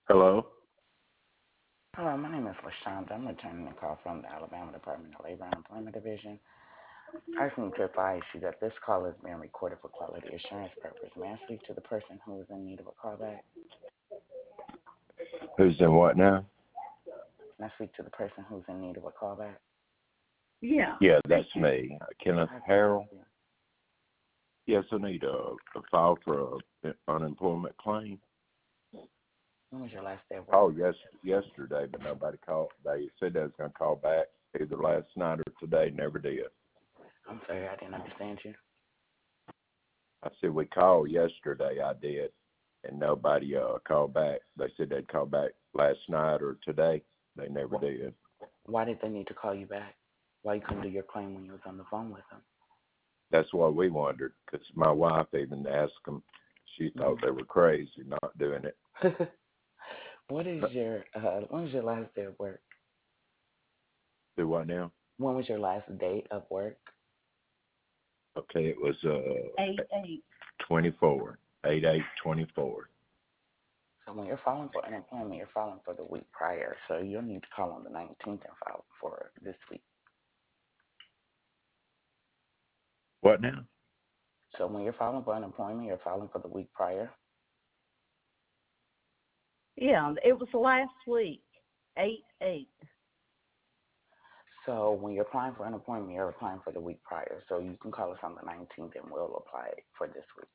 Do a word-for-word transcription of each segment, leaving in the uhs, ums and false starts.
Hello? Hello, my name is LaShonda. I'm returning a call from the Alabama Department of Labor and Employment Division. I just need to advise you that this call is being recorded for quality assurance purposes. May I speak to the person who is in need of a callback? Who's in what now? May I speak to the person who's in need of a callback? Yeah. Yeah, that's me. Uh, Kenneth How can I help Harrell. you? Yes, I need a, a file for an unemployment claim. When was your last day of work? Oh, yes, yesterday, but nobody called. They said they was going to call back either last night or today. Never did. I'm sorry, I didn't understand you. I said we called yesterday. I did, and nobody uh, called back. They said they'd call back last night or today. They never Wh- did. Why did they need to call you back? Why you couldn't do your claim when you was on the phone with That's what we wondered, because my wife even asked them. She thought them? they were crazy not doing it. Mm. What is your, uh, when was your last day of work? Do what now? When was your last date of work? Okay, it was uh Eight eight. twenty-four, eight eight twenty-four. So when you're filing for unemployment, you're filing for the week prior. So you'll need to call on the nineteenth and file for this week. What now? So when you're filing for unemployment, you're filing for the week prior. Yeah, it was last week. Eight eight. So when you're applying for unemployment, you're applying for the week prior. So you can call us on the nineteenth and we'll apply it for this week.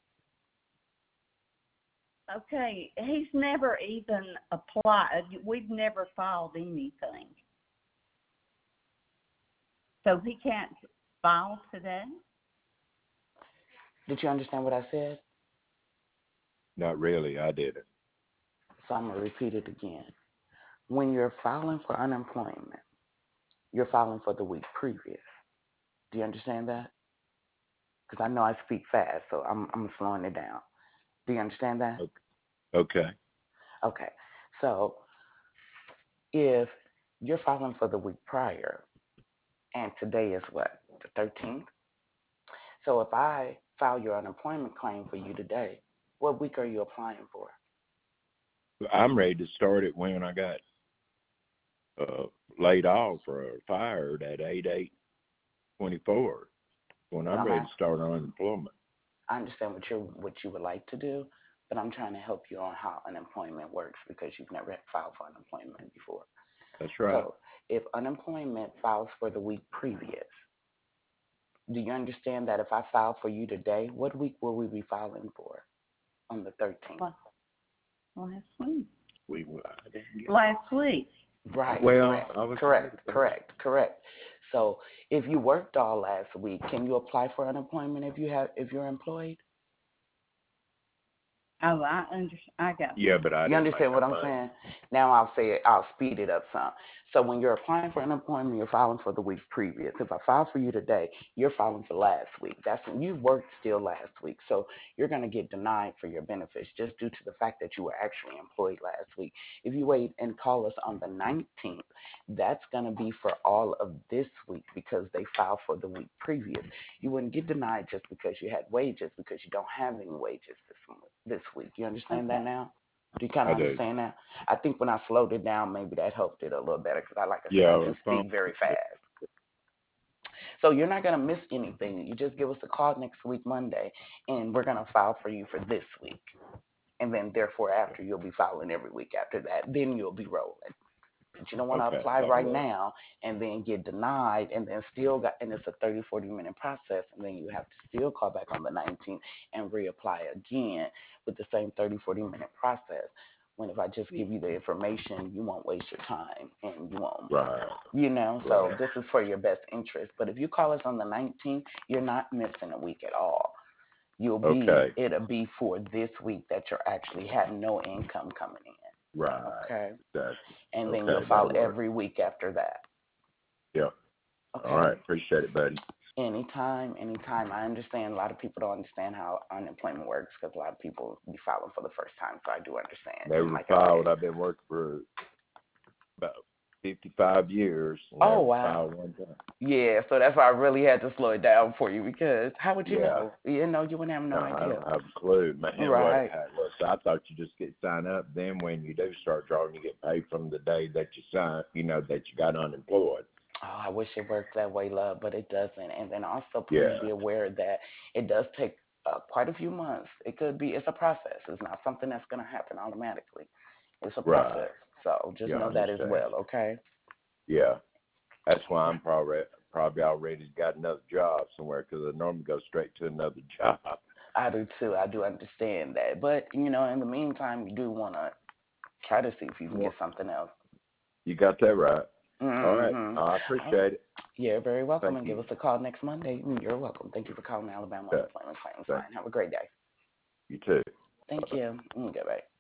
Okay, he's never even applied. We've never filed anything. So he can't file today? Did you understand what I said? Not really. I didn't. So I'm going to repeat it again. When you're filing for unemployment, you're filing for the week previous. Do you understand that? Because I know I speak fast, so I'm, I'm slowing it down. Do you understand that? Okay. Okay. So if you're filing for the week prior, and today is what, the thirteenth? So if I file your unemployment claim for you today, what week are you applying for? I'm ready to start it when I got uh, laid off or fired at eight eight twenty-four. When But I'm I'm ready to asking, start on unemployment. I understand what you what you would like to do, but I'm trying to help you on how unemployment works because you've never had filed for unemployment before. That's right. So if unemployment files for the week previous, do you understand that if I file for you today, what week will we be filing for on the thirteenth? Last last week. We I didn't get Last week. Right, well. correct, I was ready correct, for it. correct, correct. So if you worked all last week, can you apply for unemployment if you have if you're employed? Oh, I under, I got Yeah, you. but I You didn't make understand no what I'm money. saying? Now I'll say it, I'll speed it up some. So when you're applying for unemployment, you're filing for the week previous. If I file for you today, you're filing for last week. That's when you worked still last week. So you're going to get denied for your benefits just due to the fact that you were actually employed last week. If you wait and call us on the nineteenth, that's going to be for all of this week because they filed for the week previous. You wouldn't get denied just because you had wages because you don't have any wages this, this week. You understand that Okay. now? Do you kind I of do. understand that? I think when I slowed it down, maybe that helped it a little better because I, like I said, I Yeah, do the phone. speak very fast. So you're not gonna miss anything. You just give us a call next week, Monday, and we're gonna file for you for this week. And then, therefore, after you'll be filing every week after that. Then you'll be rolling. But you don't want to Okay, apply right that'll work. now and then get denied and then still got, and it's a thirty, forty minute process. And then you have to still call back on the nineteenth and reapply again with the same thirty, forty minute process. When if I just give you the information, you won't waste your time and you won't, Right, you know, so right. this is for your best interest. But if you call us on the nineteenth, you're not missing a week at all. You'll be, Okay, it'll be for this week that you're actually have no income coming in. right. Okay. Exactly. And then you'll Okay, file that'll work. every week after that. Yeah. All Okay. right. Appreciate it, buddy. Anytime, anytime. I understand a lot of people don't understand how unemployment works because a lot of people be filing for the first time. So I do understand. And Never like I filed. said, I've been working for about fifty-five years and Oh, never wow. filed one time. Yeah, so that's why I really had to slow it down for you because how would you Yeah. know? You know, you wouldn't have no No, I idea. don't have a clue, man. What Right. how it looks. I thought you just get signed up. Then when you do start drawing, you get paid from the day that you sign. You know that you got unemployed. Oh, I wish it worked that way, love, but it doesn't. And then also, please Yeah. be aware that it does take uh, quite a few months. It could be, it's a process. It's not something that's going to happen automatically. It's a Right. process. So just Yeah, I know that as understand. well, okay? Yeah. That's why I'm probably probably already got another job somewhere because I normally go straight to another job. I do too. I do understand that. But, you know, in the meantime, you do want to try to see if you can get Well, something else. you got that right. All right. Mm-hmm. I All right. appreciate it. You're very welcome, Thank and give you. us a call next Monday. You're welcome. Thank you for calling Alabama Yeah. Unemployment Claims Thank Line. Have a great day. you too. Thank Bye-bye. you. Mm, goodbye.